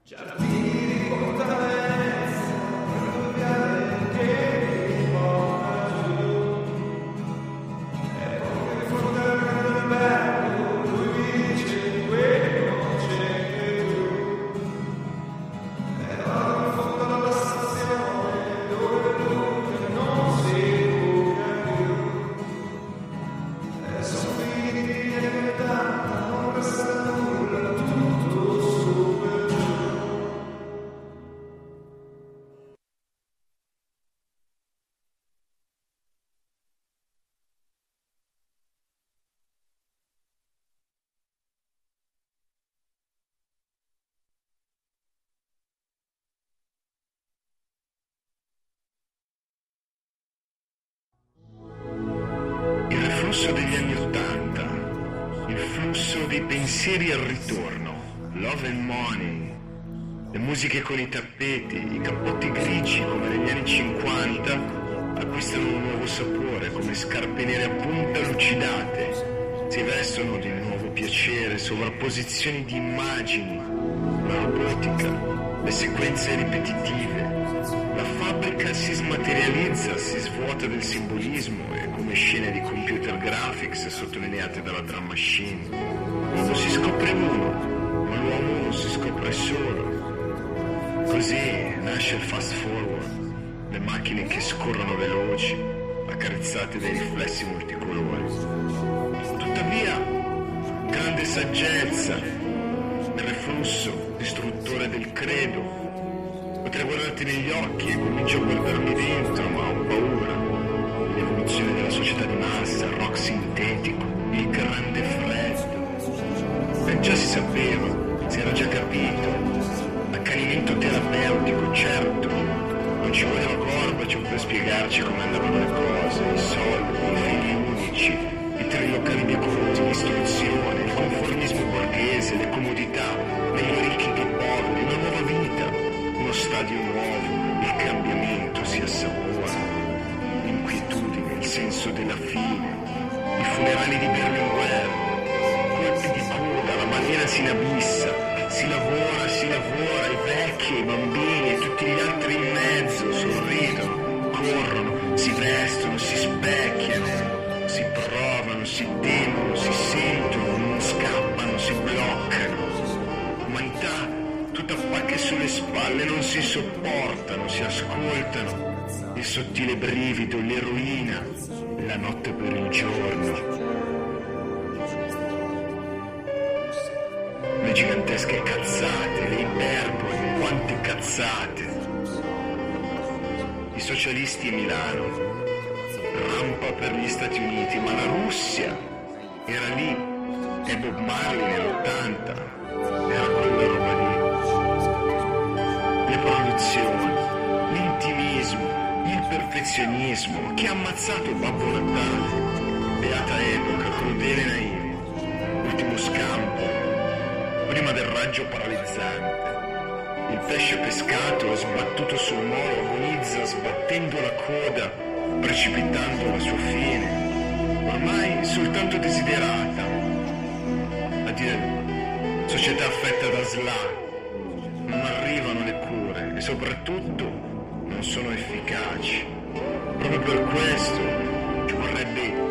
Il flusso degli anni '80, il flusso dei pensieri al ritorno, Love and Money, le musiche con i tappeti, i cappotti grigi come negli anni '50 acquistano un nuovo sapore come scarpe nere a punta lucidate, si vestono di nuovo piacere, sovrapposizioni di immagini, la robotica, le sequenze ripetitive. La fabbrica si smaterializza, si svuota del simbolismo e come scene di computer graphics sottolineate dalla drum machine. L'uomo si scopre uno, ma l'uomo non si scopre solo. Così nasce il fast forward, le macchine che scorrono veloci, accarezzate dai riflessi multicolori. Tuttavia, grande saggezza nel reflusso distruttore del credo. Potrei guardarti negli occhi e comincio a guardarmi dentro, ma ho paura. L'evoluzione della società di massa, il rock sintetico, il grande freddo. Già si sapeva, si era già capito. Accanimento terapeutico, certo. Non ci voleva Gorbaciov per spiegarci come andavano le cose, i soldi, i figli unici, i trilocali decorosi, l'istruzione, il conformismo borghese, le comodità, meglio ricchi che poveri, una nuova vita. Uno stadio nuovo, il cambiamento si assapora, l'inquietudine, il senso della fine, i funerali di Berlinguer, colpi di coda, la maniera si inabissa, si lavora, i vecchi, i bambini e tutti gli altri in mezzo sorridono, corrono, si vestono, si specchiano, si provano, si temono, si sentono, non scappano, si bloccano. Umanità tutta pacche sulle spalle, non si sopportano, si ascoltano, il sottile brivido, l'eroina, la notte per il giorno, le gigantesche cazzate, le iperboli, quante cazzate, i socialisti a Milano, rampa per gli Stati Uniti, ma la Russia era lì, e Bob Marley nell'80 era quella roba lì. Le produzioni, l'intimismo, il perfezionismo che ha ammazzato Babbo Natale, beata epoca, crudele e naive, ultimo scampo, prima del raggio paralizzante. Il pesce pescato e sbattuto sul molo agonizza sbattendo la coda, precipitando la sua fine, ormai soltanto desiderata. Addio, società affetta da SLA. Non arrivano le cure e soprattutto non sono efficaci. Proprio per questo ci vorrebbe